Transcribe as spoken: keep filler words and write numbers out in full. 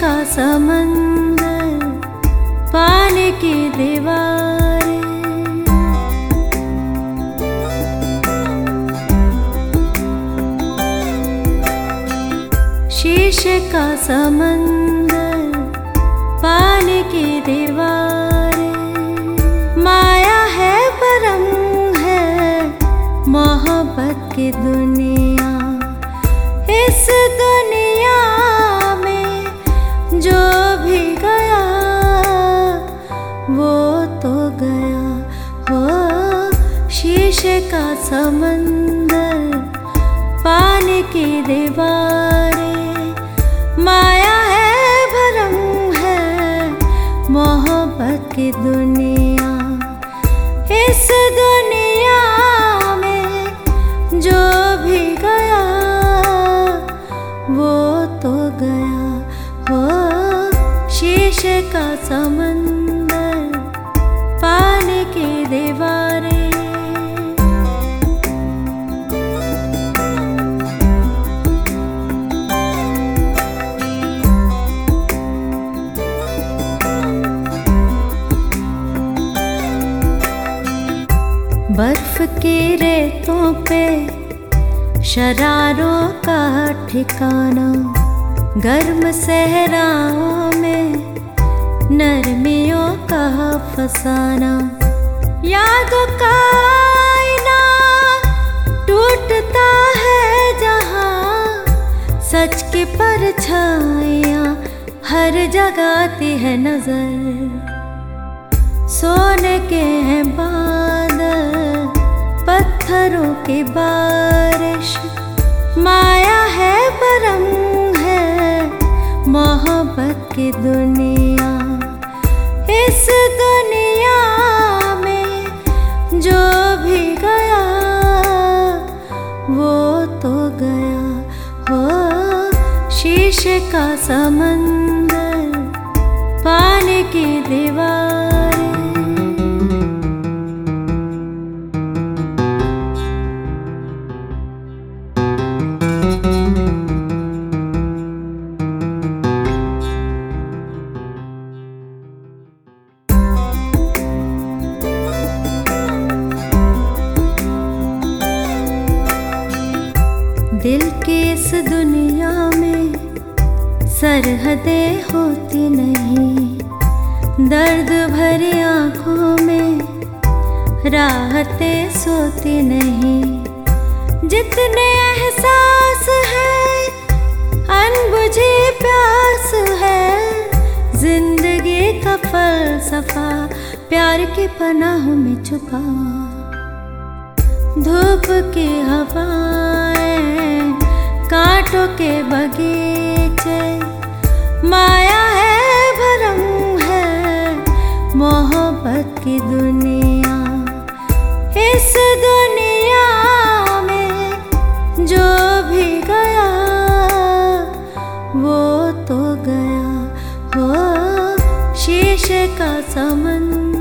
का समंदर, पानी की दीवारें। शीशे का समंदर, पानी की दीवारें। माया है भरम है मोहब्बत की दुनिया। इस दुनिया में जो भी गया वो तो गया। हो शीशे का समंदर, पानी की दीवारें। माया है भरम है मोहब्बत की दुनिया। इस दुनिया में जो भी गया वो तो गया। हो शीशे का समंदर, पानी की दीवारें। बर्फ की रेतों पे शरारों का ठिकाना, गर्म सहराओं में नरमियों का फसाना। यादों का आईना टूटता है जहाँ, सच की परछाइयाँ हर जगह आती है नजर। सोने के हैं बादल, पत्थरों की बारिश। माया है भरम है मोहब्बत की दुनिया। इस दुनिया में जो भी गया वो तो गया। हो शीशे का समंदर, पानी की दीवारें। दिल की इस दुनिया में सरहदें होती नहीं। दर्द भरी आँखों में राहतें सोती नहीं। जितने एहसास है अनबुझी प्यास है। जिंदगी का फलसफा प्यार की पनाहों में छुपा। धूप की हवाएं, कांटों के बगीचे। माया है भरम है मोहब्बत की दुनिया। इस दुनिया में जो भी गया वो तो गया। हो शीशे का समंदर,